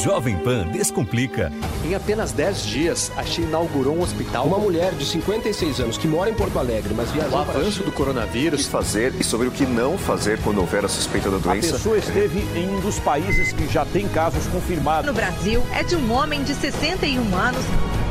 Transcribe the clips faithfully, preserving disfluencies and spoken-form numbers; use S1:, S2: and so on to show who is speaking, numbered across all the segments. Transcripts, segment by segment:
S1: Jovem Pan Descomplica.
S2: Em apenas dez dias, a China inaugurou um hospital.
S3: Uma mulher de cinquenta e seis anos que mora em Porto Alegre, mas viajou
S2: o avanço para... do coronavírus.
S4: O que fazer e sobre o que não fazer quando houver a suspeita da doença.
S5: A pessoa esteve em um dos países que já tem casos confirmados.
S6: No Brasil, é de um homem de sessenta e um anos.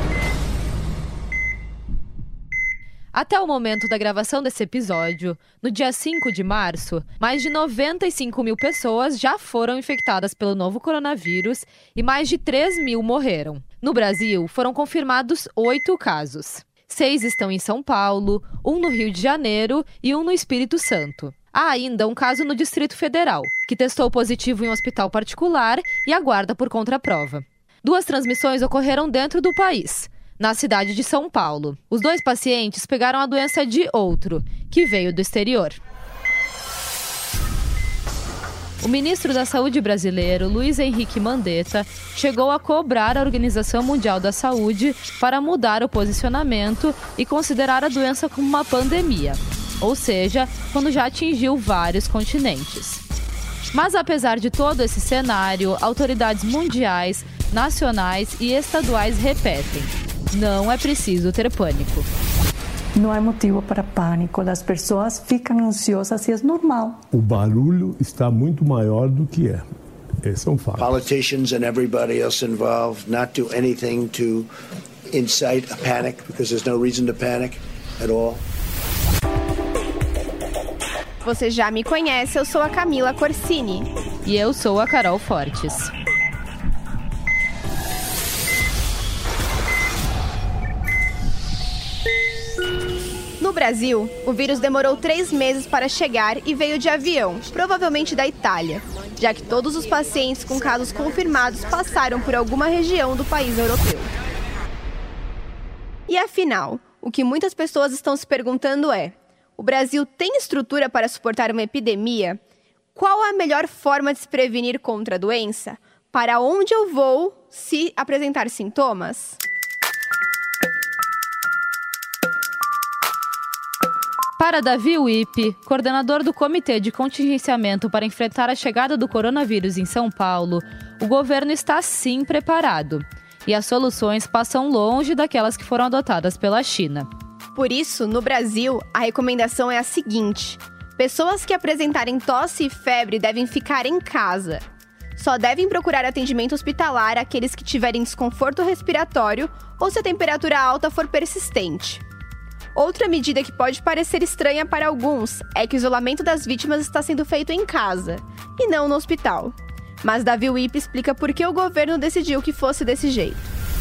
S7: Até o momento da gravação desse episódio, no dia cinco de março, mais de noventa e cinco mil pessoas já foram infectadas pelo novo coronavírus e mais de três mil morreram. No Brasil, foram confirmados oito casos. Seis estão em São Paulo, um no Rio de Janeiro e um no Espírito Santo. Há ainda um caso no Distrito Federal, que testou positivo em um hospital particular e aguarda por contraprova. Duas transmissões ocorreram dentro do país, na cidade de São Paulo. Os dois pacientes pegaram a doença de outro, que veio do exterior. O ministro da Saúde brasileiro, Luiz Henrique Mandetta, chegou a cobrar a Organização Mundial da Saúde para mudar o posicionamento e considerar a doença como uma pandemia, ou seja, quando já atingiu vários continentes. Mas apesar de todo esse cenário, autoridades mundiais, nacionais e estaduais repetem: não é preciso ter pânico.
S8: Não há motivo para pânico, as pessoas ficam ansiosas e é normal.
S9: O barulho está muito maior do que é. Esse é um fato.
S10: Politicians and everybody else involved not do anything to incite a panic, because there's no reason to panic at all.
S11: Você já me conhece, eu sou a Camila Corsini.
S7: E eu sou a Carol Fortes.
S11: No Brasil, o vírus demorou três meses para chegar e veio de avião, provavelmente da Itália, já que todos os pacientes com casos confirmados passaram por alguma região do país europeu. E afinal, o que muitas pessoas estão se perguntando é: o Brasil tem estrutura para suportar uma epidemia? Qual a melhor forma de se prevenir contra a doença? Para onde eu vou se apresentar sintomas?
S7: Para Davi Wippe, coordenador do Comitê de Contingenciamento para enfrentar a chegada do coronavírus em São Paulo, o governo está sim preparado. E as soluções passam longe daquelas que foram adotadas pela China.
S11: Por isso, no Brasil, a recomendação é a seguinte: pessoas que apresentarem tosse e febre devem ficar em casa. Só devem procurar atendimento hospitalar aqueles que tiverem desconforto respiratório ou se a temperatura alta for persistente. Outra medida que pode parecer estranha para alguns é que o isolamento das vítimas está sendo feito em casa, e não no hospital. Mas Davi Wippe explica por que o governo decidiu que fosse desse jeito.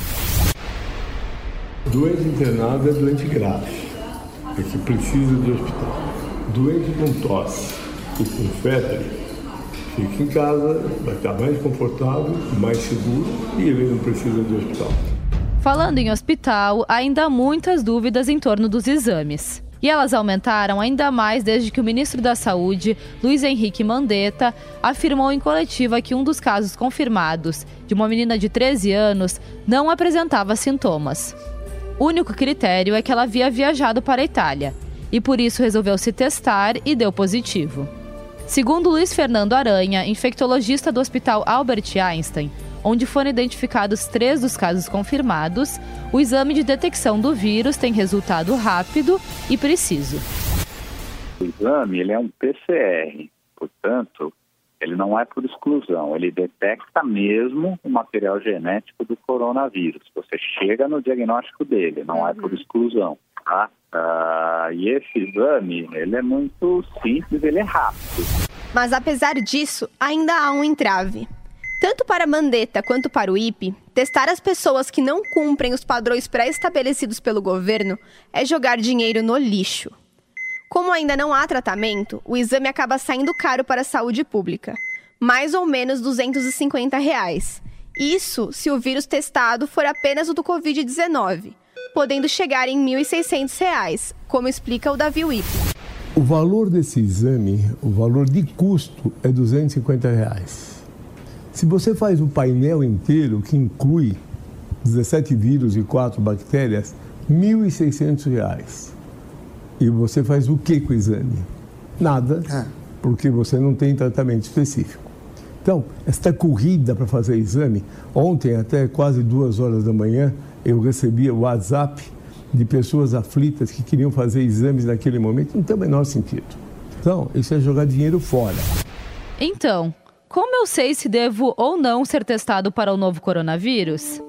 S9: Doente internado é doente grave, é que precisa de hospital. Doente com tosse e com febre, fica em casa, vai estar mais confortável, mais seguro e ele não precisa de hospital.
S7: Falando em hospital, ainda há muitas dúvidas em torno dos exames. E elas aumentaram ainda mais desde que o ministro da Saúde, Luiz Henrique Mandetta, afirmou em coletiva que um dos casos confirmados, de uma menina de treze anos, não apresentava sintomas. O único critério é que ela havia viajado para a Itália, e por isso resolveu se testar e deu positivo. Segundo Luiz Fernando Aranha, infectologista do Hospital Albert Einstein, onde foram identificados três dos casos confirmados, o exame de detecção do vírus tem resultado rápido e preciso.
S12: O exame ele é um P C R, portanto, ele não é por exclusão, ele detecta mesmo o material genético do coronavírus. Você chega no diagnóstico dele, não é por exclusão, tá? Ah, e esse exame, ele é muito simples, ele é rápido.
S11: Mas apesar disso, ainda há um entrave. Tanto para Mandetta quanto para o Wippe, testar as pessoas que não cumprem os padrões pré-estabelecidos pelo governo é jogar dinheiro no lixo. Como ainda não há tratamento, o exame acaba saindo caro para a saúde pública, mais ou menos duzentos e cinquenta reais. Isso se o vírus testado for apenas o do covid dezenove, podendo chegar em mil e seiscentos reais, como explica o Davi Wippe.
S9: O valor desse exame, o valor de custo, é duzentos e cinquenta reais. Se você faz o painel inteiro, que inclui dezessete vírus e quatro bactérias, mil e seiscentos reais. E você faz o que com o exame? Nada, porque você não tem tratamento específico. Então, esta corrida para fazer exame, ontem até quase duas horas da manhã, eu recebia o WhatsApp de pessoas aflitas que queriam fazer exames naquele momento, não tem o menor sentido. Então, isso é jogar dinheiro fora.
S7: Então, como eu sei se devo ou não ser testado para o novo coronavírus?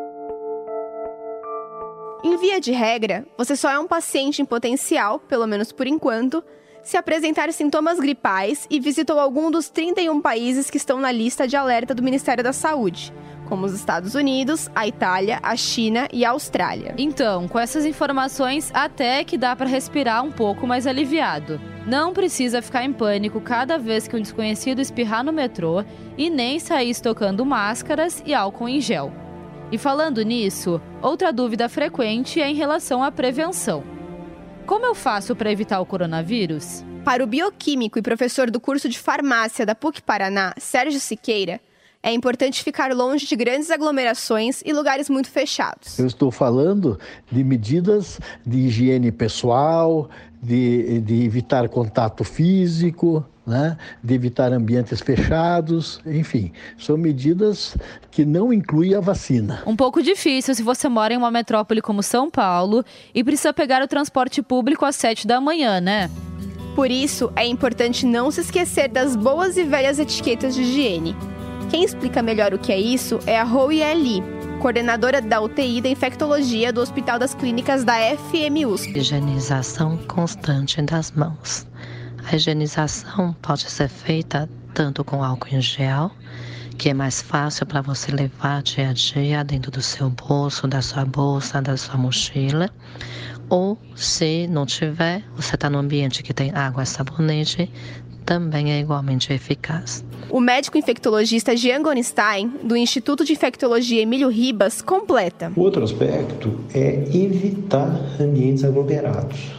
S11: Em via de regra, você só é um paciente em potencial, pelo menos por enquanto, se apresentar sintomas gripais e visitou algum dos trinta e um países que estão na lista de alerta do Ministério da Saúde, como os Estados Unidos, a Itália, a China e a Austrália.
S7: Então, com essas informações, até que dá para respirar um pouco mais aliviado. Não precisa ficar em pânico cada vez que um desconhecido espirrar no metrô e nem sair estocando máscaras e álcool em gel. E falando nisso, outra dúvida frequente é em relação à prevenção. Como eu faço para evitar o coronavírus?
S11: Para o bioquímico e professor do curso de farmácia da P U C Paraná, Sérgio Siqueira, é importante ficar longe de grandes aglomerações e lugares muito fechados.
S13: Eu estou falando de medidas de higiene pessoal, de, de evitar contato físico, né? De evitar ambientes fechados, enfim, são medidas que não incluem a vacina.
S7: Um pouco difícil se você mora em uma metrópole como São Paulo e precisa pegar o transporte público às sete da manhã, né?
S11: Por isso, é importante não se esquecer das boas e velhas etiquetas de higiene. Quem explica melhor o que é isso é a Roe Eli, coordenadora da U T I da Infectologia do Hospital das Clínicas da F M U S P.
S14: Higienização constante das mãos. A higienização pode ser feita tanto com álcool em gel, que é mais fácil para você levar dia a dia dentro do seu bolso, da sua bolsa, da sua mochila. Ou, se não tiver, você está num ambiente que tem água e sabonete, também é igualmente eficaz.
S11: O médico infectologista Jean Gorenstein, do Instituto de Infectologia Emílio Ribas, completa.
S15: O outro aspecto é evitar ambientes aglomerados.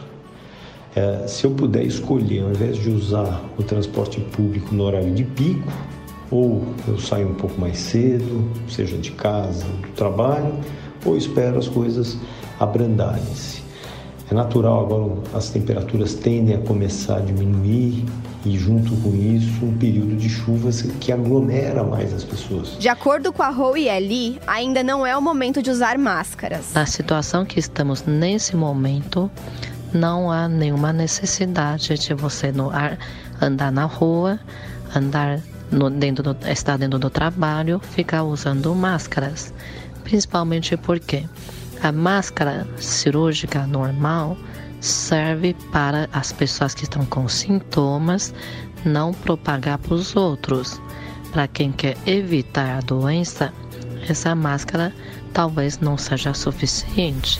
S15: É, se eu puder escolher, ao invés de usar o transporte público no horário de pico, ou eu saio um pouco mais cedo, seja de casa, do trabalho, ou espero as coisas abrandarem-se. É natural, agora as temperaturas tendem a começar a diminuir e, junto com isso, um período de chuvas que aglomera mais as pessoas.
S11: De acordo com a Roe Eli, ainda não é o momento de usar máscaras.
S14: Na situação que estamos nesse momento, não há nenhuma necessidade de você no ar, andar na rua, andar no, dentro do, estar dentro do trabalho, ficar usando máscaras. Principalmente porque a máscara cirúrgica normal serve para as pessoas que estão com sintomas não propagar para os outros. Para quem quer evitar a doença, essa máscara talvez não seja suficiente.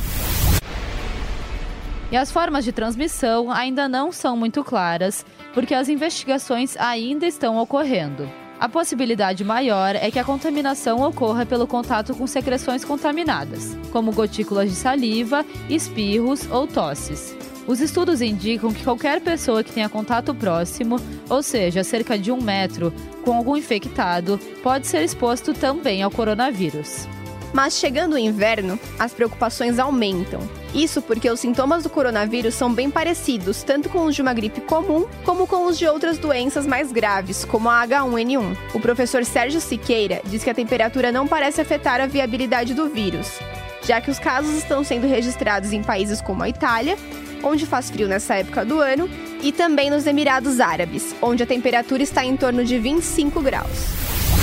S7: E as formas de transmissão ainda não são muito claras, porque as investigações ainda estão ocorrendo. A possibilidade maior é que a contaminação ocorra pelo contato com secreções contaminadas, como gotículas de saliva, espirros ou tosses. Os estudos indicam que qualquer pessoa que tenha contato próximo, ou seja, cerca de um metro, com algum infectado, pode ser exposto também ao coronavírus.
S11: Mas chegando o inverno, as preocupações aumentam. Isso porque os sintomas do coronavírus são bem parecidos, tanto com os de uma gripe comum, como com os de outras doenças mais graves, como a H um N um. O professor Sérgio Siqueira diz que a temperatura não parece afetar a viabilidade do vírus, já que os casos estão sendo registrados em países como a Itália, onde faz frio nessa época do ano, e também nos Emirados Árabes, onde a temperatura está em torno de vinte e cinco graus.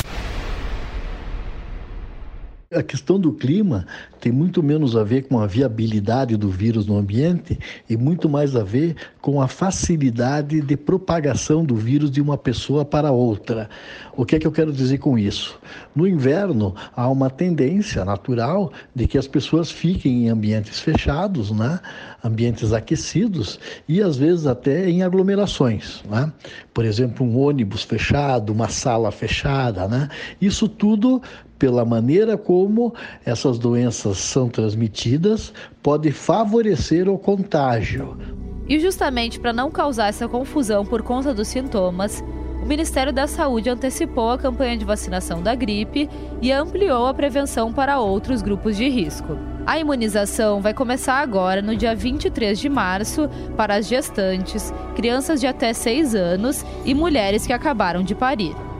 S13: A questão do clima tem muito menos a ver com a viabilidade do vírus no ambiente e muito mais a ver com a facilidade de propagação do vírus de uma pessoa para outra. O que é que eu quero dizer com isso? No inverno, há uma tendência natural de que as pessoas fiquem em ambientes fechados, né? Ambientes aquecidos e às vezes até em aglomerações, né? Por exemplo, um ônibus fechado, uma sala fechada, né? Isso tudo, pela maneira como essas doenças são transmitidas, pode favorecer o contágio.
S7: E justamente para não causar essa confusão por conta dos sintomas, o Ministério da Saúde antecipou a campanha de vacinação da gripe e ampliou a prevenção para outros grupos de risco. A imunização vai começar agora, no dia vinte e três de março, para as gestantes, crianças de até seis anos e mulheres que acabaram de parir.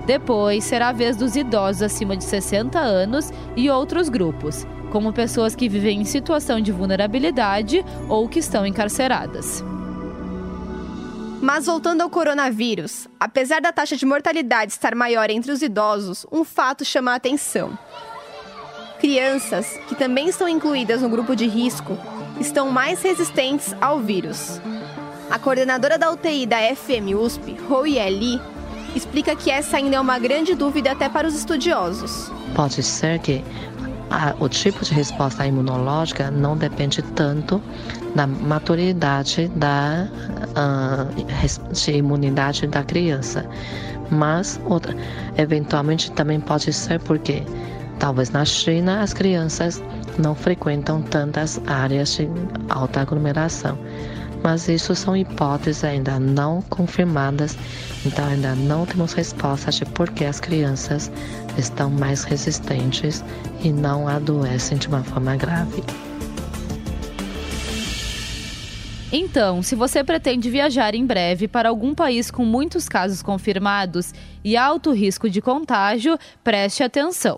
S7: Depois, será a vez dos idosos acima de sessenta anos e outros grupos, como pessoas que vivem em situação de vulnerabilidade ou que estão encarceradas.
S11: Mas voltando ao coronavírus, apesar da taxa de mortalidade estar maior entre os idosos, um fato chama a atenção. Crianças, que também estão incluídas no grupo de risco, estão mais resistentes ao vírus. A coordenadora da U T I da F M U S P, Roye Li, explica que essa ainda é uma grande dúvida até para os estudiosos.
S14: Pode ser que a, o tipo de resposta imunológica não depende tanto da maturidade da uh, de imunidade da criança, mas outra, eventualmente também pode ser porque talvez na China as crianças não frequentam tantas áreas de alta aglomeração. Mas isso são hipóteses ainda não confirmadas, então ainda não temos resposta de por que as crianças estão mais resistentes e não adoecem de uma forma grave.
S7: Então, se você pretende viajar em breve para algum país com muitos casos confirmados e alto risco de contágio, preste atenção.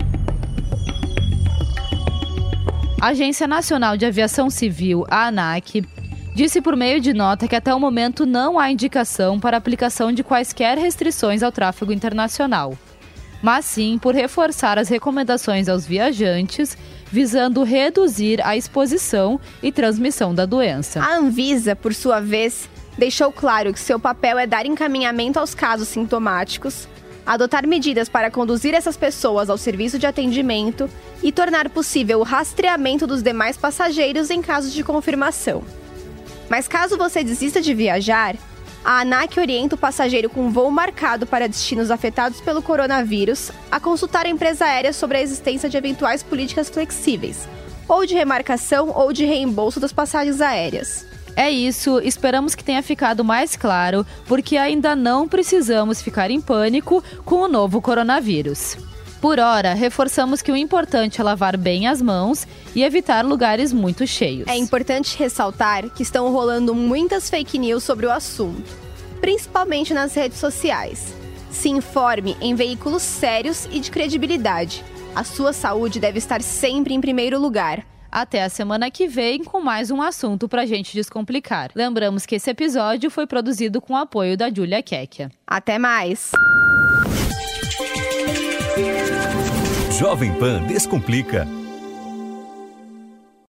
S7: A Agência Nacional de Aviação Civil, a ANAC, disse por meio de nota que até o momento não há indicação para a aplicação de quaisquer restrições ao tráfego internacional, mas sim por reforçar as recomendações aos viajantes, visando reduzir a exposição e transmissão da doença.
S11: A Anvisa, por sua vez, deixou claro que seu papel é dar encaminhamento aos casos sintomáticos, adotar medidas para conduzir essas pessoas ao serviço de atendimento e tornar possível o rastreamento dos demais passageiros em casos de confirmação. Mas caso você desista de viajar, a ANAC orienta o passageiro com voo marcado para destinos afetados pelo coronavírus a consultar a empresa aérea sobre a existência de eventuais políticas flexíveis, ou de remarcação ou de reembolso das passagens aéreas.
S7: É isso, esperamos que tenha ficado mais claro, porque ainda não precisamos ficar em pânico com o novo coronavírus. Por hora, reforçamos que o importante é lavar bem as mãos e evitar lugares muito cheios.
S11: É importante ressaltar que estão rolando muitas fake news sobre o assunto, principalmente nas redes sociais. Se informe em veículos sérios e de credibilidade. A sua saúde deve estar sempre em primeiro lugar.
S7: Até a semana que vem com mais um assunto pra gente descomplicar. Lembramos que esse episódio foi produzido com o apoio da Júlia Kekkia.
S11: Até mais!
S1: Jovem Pan Descomplica.